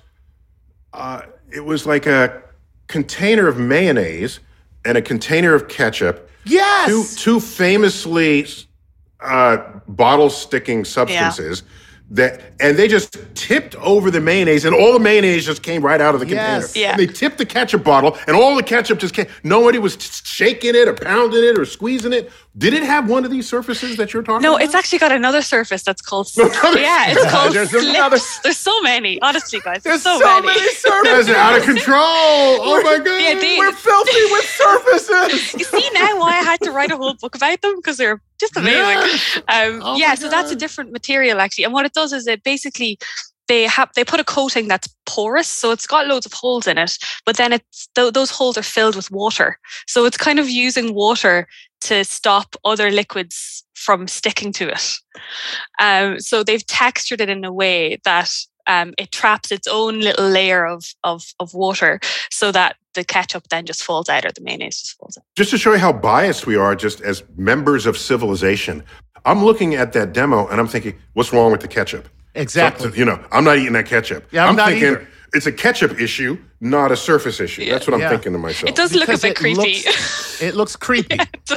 it was like a container of mayonnaise and a container of ketchup. Yes! Two famously bottle-sticking substances. Yeah. And they just tipped over the mayonnaise, and all the mayonnaise just came right out of the container. Yeah. And they tipped the ketchup bottle, and all the ketchup just came. Nobody was shaking it or pounding it or squeezing it. Did it have one of these surfaces that you're talking about? No, it's actually got another surface that's called it's called slips. There's so many, honestly, guys. There's so many surfaces. That's out of control. Oh my God. Yeah, we're filthy with surfaces. You see now why I had to write a whole book about them? Because they're just amazing. So that's a different material actually. And what it does is it basically they put a coating that's porous, so it's got loads of holes in it, but then those holes are filled with water. So it's kind of using water to stop other liquids from sticking to it. So they've textured it in a way that it traps its own little layer of water so that the ketchup then just falls out or the mayonnaise just falls out. Just to show you how biased we are just as members of civilization, I'm looking at that demo and I'm thinking, what's wrong with the ketchup? Exactly. So, I'm not eating that ketchup. Yeah, I'm not thinking either. It's a ketchup issue, not a surface issue. Yeah. That's what I'm thinking to myself. It does look a bit creepy. It looks creepy.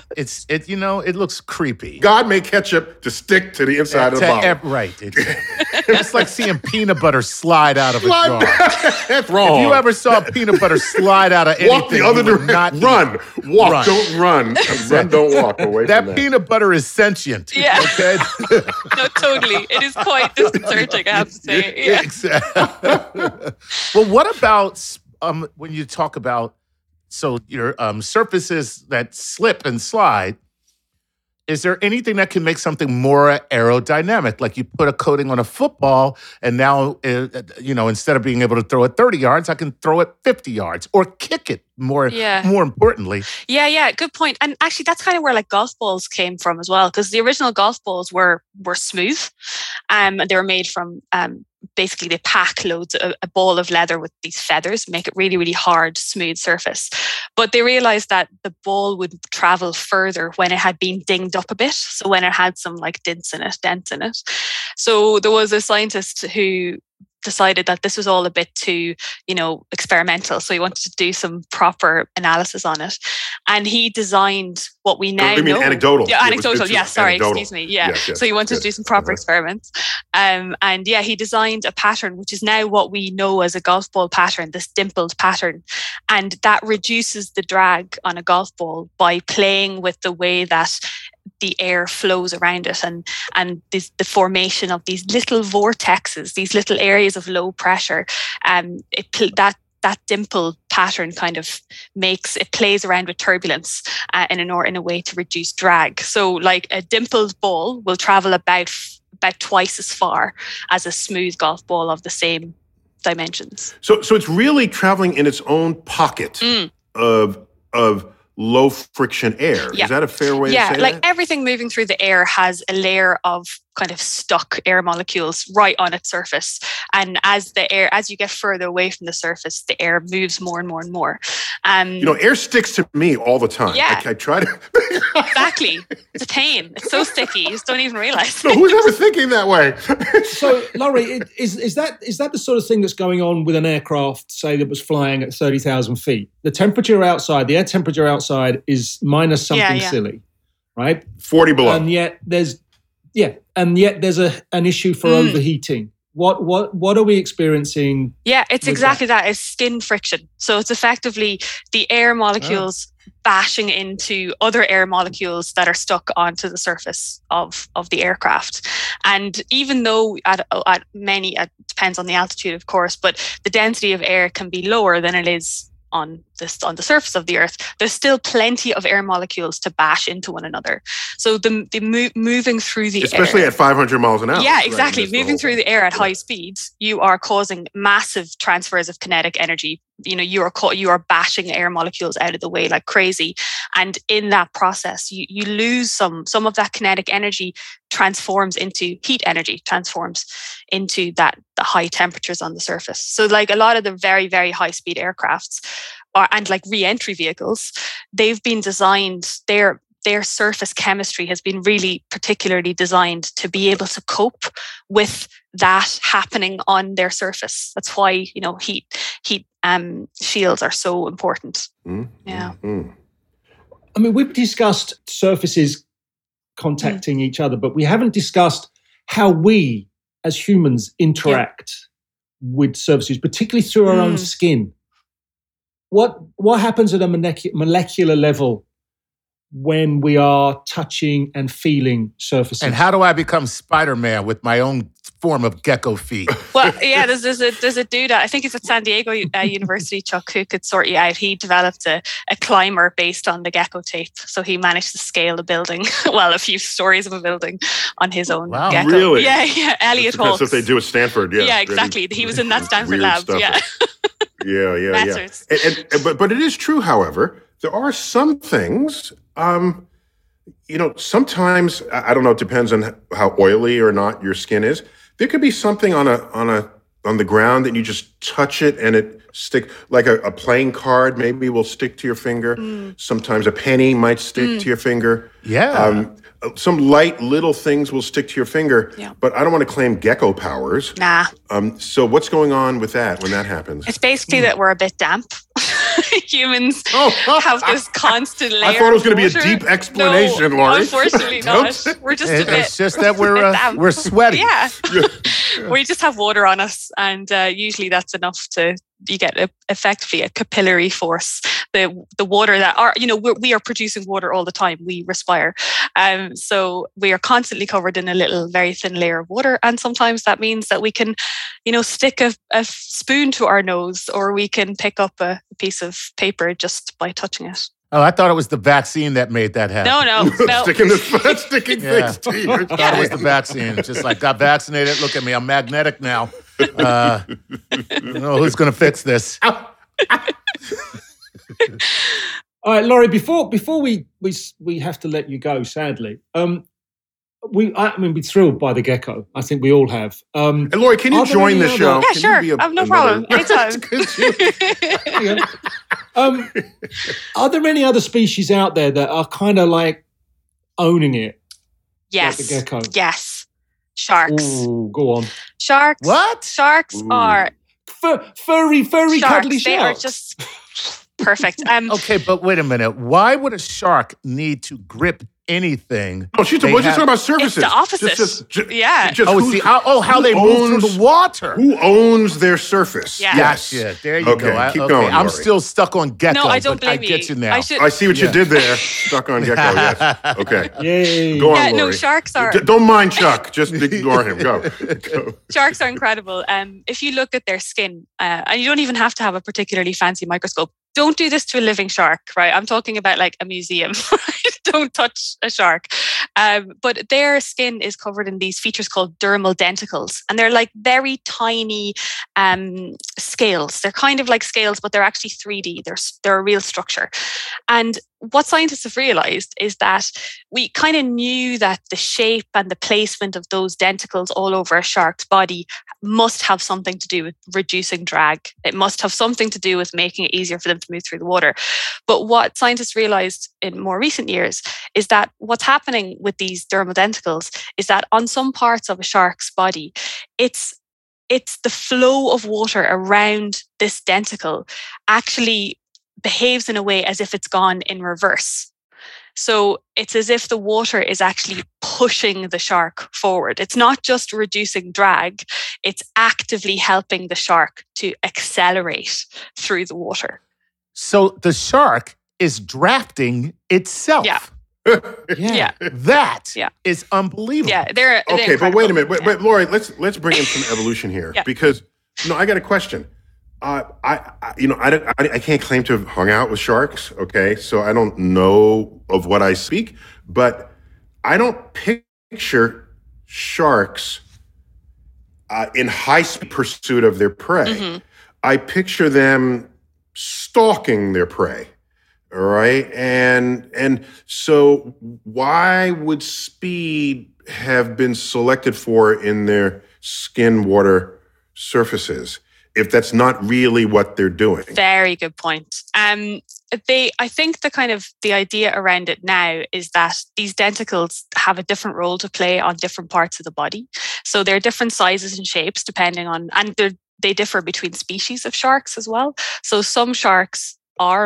It looks creepy. God made ketchup to stick to the inside of the bottle. Right. It's like seeing peanut butter slide out of a jar. That's wrong. If you ever saw peanut butter slide out of anything, walk the other direction. Run. Walk. Don't run. Run. Don't walk away. That peanut butter is sentient. Yeah. Okay. No, totally. It is quite disconcerting, I have to say. Yeah. Exactly. Well, what about when you talk about your surfaces that slip and slide? Is there anything that can make something more aerodynamic? Like you put a coating on a football, and now instead of being able to throw it 30 yards, I can throw it 50 yards or kick it. More importantly. Yeah, good point. And actually, that's kind of where like golf balls came from as well, because the original golf balls were smooth, and they were made from basically they pack a ball of leather with these feathers, make it really, really hard, smooth surface. But they realized that the ball would travel further when it had been dinged up a bit. So when it had some like dents in it. So there was a scientist who decided that this was all a bit too, experimental. So he wanted to do some proper analysis on it. And he designed what we now know. You mean anecdotal? Yeah, anecdotal. Anecdotal. Excuse me. Yeah. Yes, so he wanted to do some proper experiments. He designed a pattern, which is now what we know as a golf ball pattern, this dimpled pattern. And that reduces the drag on a golf ball by playing with the way that the air flows around it, and the formation of these little vortexes, these little areas of low pressure, that dimple pattern kind of plays around with turbulence in a way to reduce drag. So like a dimpled ball will travel about twice as far as a smooth golf ball of the same dimensions. So it's really traveling in its own pocket of low friction air. Yeah. Is that a fair way to say that? Yeah, like everything moving through the air has a layer of kind of stuck air molecules right on its surface. And as you get further away from the surface, the air moves more and more and more. Air sticks to me all the time. Yeah. I try to... Exactly. It's a pain. It's so sticky. You just don't even realize. No, who's ever thinking that way? So, Laurie, is that the sort of thing that's going on with an aircraft, say, that was flying at 30,000 feet? The temperature outside, the air temperature outside is minus something silly, right? 40 below. And yet there's an issue for overheating. What are we experiencing? Yeah, it's exactly that. It's skin friction. So it's effectively the air molecules bashing into other air molecules that are stuck onto the surface of the aircraft. And even though it depends on the altitude, of course, but the density of air can be lower than it is on the surface of the Earth, there's still plenty of air molecules to bash into one another. So moving through the especially air, at 500 miles an hour. Yeah, exactly. Right? Moving through the air at high speeds, you are causing massive transfers of kinetic energy. You are bashing air molecules out of the way like crazy, and in that process, you lose some of that kinetic energy. Transforms into heat energy, transforms into the high temperatures on the surface. So like a lot of the very, very high speed aircrafts and like re-entry vehicles, they've been designed, their surface chemistry has been really particularly designed to be able to cope with that happening on their surface. That's why, heat shields are so important. Yeah. I mean, we've discussed surfaces contacting each other, but we haven't discussed how we as humans interact with surfaces, particularly through our own skin. What happens at a molecular level when we are touching and feeling surfaces? And how do I become Spider-Man with my own form of gecko feet? Well, yeah, there's a dude, I think it's at San Diego University, Chuck, who could sort you out. He developed a climber based on the gecko tape. So he managed to scale a building, a few stories of a building on his own gecko. Really? Yeah, Elliot Hawks. That's what they do at Stanford. Yeah, exactly. He was in that Stanford lab. Stuff. Yeah. Yeah. But it is true, however, there are some things, sometimes, I don't know, it depends on how oily or not your skin is. There could be something on the ground that you just touch it and it stick, like a playing card maybe will stick to your finger. Sometimes a penny might stick to your finger. Yeah. Some light little things will stick to your finger, but I don't want to claim gecko powers. Nah. So what's going on with that when that happens? It's basically that we're a bit damp. Humans have this constant layer. I thought it was going to be a deep explanation, no, Laurie. Unfortunately not. We're just a bit. It's just that we're sweaty. Yeah. We just have water on us, and usually that's enough you get effectively a capillary force. The water that we are producing water all the time. We respire, so we are constantly covered in a little, very thin layer of water. And sometimes that means that we can, stick a spoon to our nose, or we can pick up a piece of paper just by touching it. Oh, I thought it was the vaccine that made that happen. No. Sticking things to you. I thought it was the vaccine. Just like, got vaccinated. Look at me. I'm magnetic now. Who's going to fix this? All right, Laurie, before we have to let you go, sadly, we're thrilled by the gecko. I think we all have. And Laurie, can you join the show? Yeah, sure. No problem. Anytime. Are there any other species out there that are kind of like owning it? Yes. Like the gecko? Yes. Sharks. Ooh, go on. Sharks. What? Sharks are furry, cuddly sharks. They are just perfect. Okay, but wait a minute. Why would a shark need to grip anything. Oh, she's talking about surfaces. It's the opposite. How they move through the water. Who owns their surface? Yeah. Yes. There you go. Keep going, I'm Lori. still stuck on gecko. No, I don't blame I get you now. I see what you did there. Stuck on gecko, yes. Okay. Yay. Go on, Lori. No, sharks are... Don't mind Chuck. Just ignore him. Go. Sharks are incredible. If you look at their skin, and you don't even have to have a particularly fancy microscope, don't do this to a living shark, right? I'm talking about like a museum, right? Don't touch a shark. But their skin is covered in these features called dermal denticles. And they're like very tiny scales. They're kind of like scales, but they're actually 3D. They're a real structure. And what scientists have realized is that we kind of knew that the shape and the placement of those denticles all over a shark's body must have something to do with reducing drag. It must have something to do with making it easier for them to move through the water. But what scientists realized in more recent years is that what's happening with these dermal denticles is that on some parts of a shark's body, it's the flow of water around this denticle actually behaves in a way as if it's gone in reverse. So it's as if the water is actually pushing the shark forward. It's not just reducing drag, it's actively helping the shark to accelerate through the water. So the shark is drafting itself. Yeah. That is unbelievable. Yeah, they're okay, but wait a minute. But Lori, let's bring in some evolution here because I got a question. I can't claim to have hung out with sharks. Okay, so I don't know of what I speak, but I don't picture sharks in high pursuit of their prey. Mm-hmm. I picture them stalking their prey. All right. And so why would speed have been selected for in their skin water surfaces if that's not really what they're doing? Very good point. I think the idea around it now is that these denticles have a different role to play on different parts of the body. So they're different sizes and shapes depending on, and they differ between species of sharks as well. So some sharks are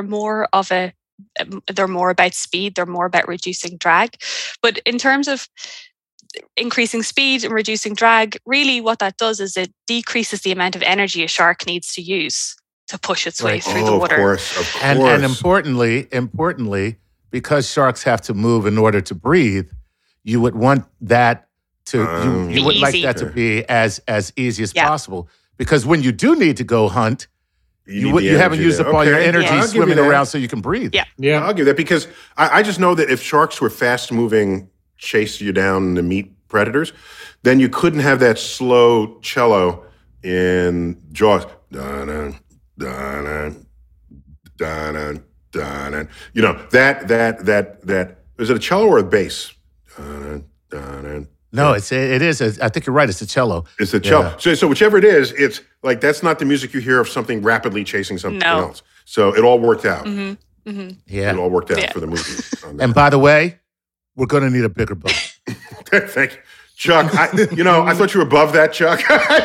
they're more about speed, they're more about reducing drag. But in terms of increasing speed and reducing drag, really what that does is it decreases the amount of energy a shark needs to use to push its way through the water. Of course. And importantly, because sharks have to move in order to breathe, you would want that to you would like that to be as easy as possible. Because when you do need to go hunt, you haven't used up all your energy swimming around so you can breathe. Yeah, I'll give that because I just know that if sharks were fast-moving, chase you down to meet predators, then you couldn't have that slow cello in Jaws. Dun-dun, dun-dun, dun-dun, dun-dun. You know, that is it a cello or a bass? Dun-dun, dun-dun. No, it is. I think you're right. It's a cello. It's a cello. Yeah. So whichever it is, it's like that's not the music you hear of something rapidly chasing something else. So it all worked out. Mm-hmm. Mm-hmm. Yeah, it all worked out for the movie. And by the way, we're going to need a bigger boat. Thank you, Chuck. I thought you were above that, Chuck.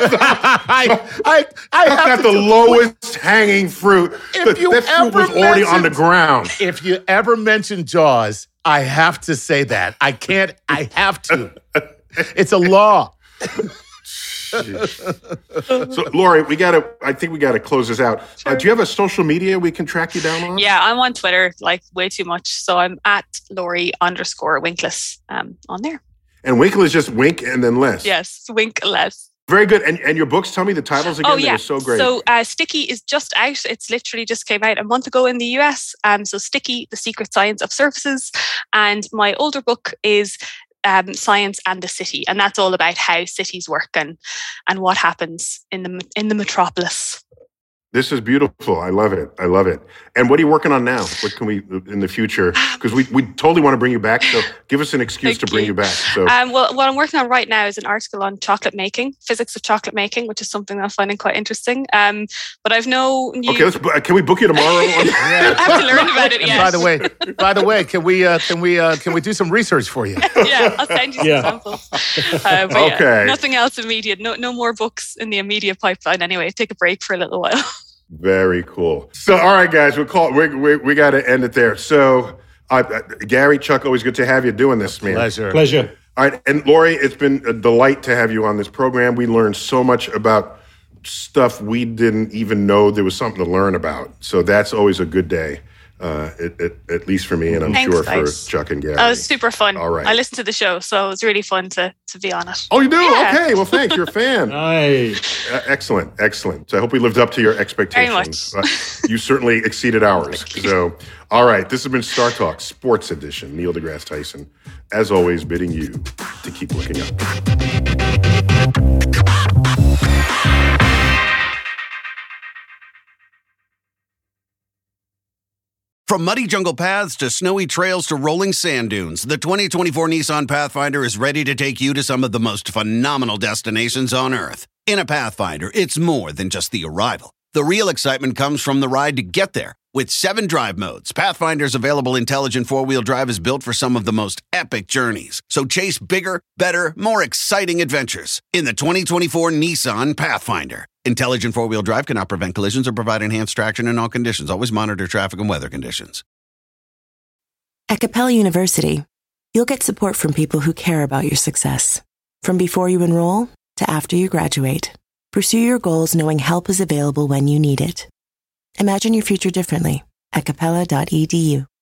I got the lowest hanging fruit. That fruit was already on the ground. If you ever mention Jaws, I have to say that. I can't. I have to. It's a law. So, Lori, I think we gotta close this out. Sure. Do you have a social media we can track you down on? Yeah, I'm on Twitter, like way too much. So I'm at Lori_Winkless on there. And Winkle is just Wink and then Less. Yes, Winkless. Very good. And your books, tell me the titles again. They're so great. So Sticky is just out. It's literally just came out a month ago in the US. So Sticky, The Secret Science of Surfaces. And my older book is Science and the City. And that's all about how cities work and what happens in the metropolis. This is beautiful. I love it. And what are you working on now? What can we in the future? Because we totally want to bring you back. So give us an excuse to bring you back. So, well, what I'm working on right now is an article on chocolate making, physics of chocolate making, which is something that I'm finding quite interesting. But I've no new. Okay, can we book you tomorrow? I have to learn about it. Yes. By the way, can we do some research for you? Yeah, I'll send you some samples. Okay. Nothing else immediate. No more books in the immediate pipeline. Anyway, take a break for a little while. Very cool. So, all right, guys, we got to end it there. So, Gary, Chuck, always good to have you doing this, man. Pleasure. All right, and Lori, it's been a delight to have you on this program. We learned so much about stuff we didn't even know there was something to learn about. So that's always a good day, at least for me, and I'm sure for Chuck and Gary. It was super fun. All right. I listened to the show, so it was really fun to be on it. Oh, you do? Yeah. Okay, well, thanks. You're a fan. Nice. Excellent. So I hope we lived up to your expectations. Very much. You certainly exceeded ours. So, all right, this has been Star Talk Sports Edition. Neil deGrasse Tyson, as always, bidding you to keep looking up. From muddy jungle paths to snowy trails to rolling sand dunes, the 2024 Nissan Pathfinder is ready to take you to some of the most phenomenal destinations on Earth. In a Pathfinder, it's more than just the arrival. The real excitement comes from the ride to get there. With 7 drive modes, Pathfinder's available intelligent 4-wheel drive is built for some of the most epic journeys. So chase bigger, better, more exciting adventures in the 2024 Nissan Pathfinder. Intelligent 4-wheel drive cannot prevent collisions or provide enhanced traction in all conditions. Always monitor traffic and weather conditions. At Capella University, you'll get support from people who care about your success. From before you enroll to after you graduate, pursue your goals knowing help is available when you need it. Imagine your future differently at capella.edu.